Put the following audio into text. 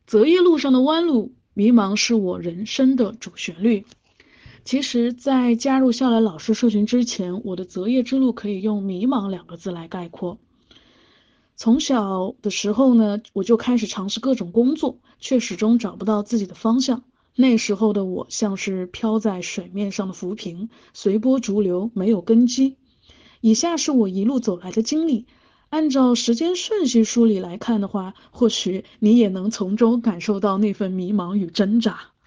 择业路上的弯路，迷茫是我人生的主旋律。其实，在加入校来老师社群之前，我的择业之路可以用“迷茫”2个字来概括。从小的时候呢，我就开始尝试各种工作，却始终找不到自己的方向。那时候的我像是飘在水面上的浮萍，随波逐流，没有根基。以下是我一路走来的经历，按照时间顺序梳理来看的话，或许你也能从中感受到那份迷茫与挣扎。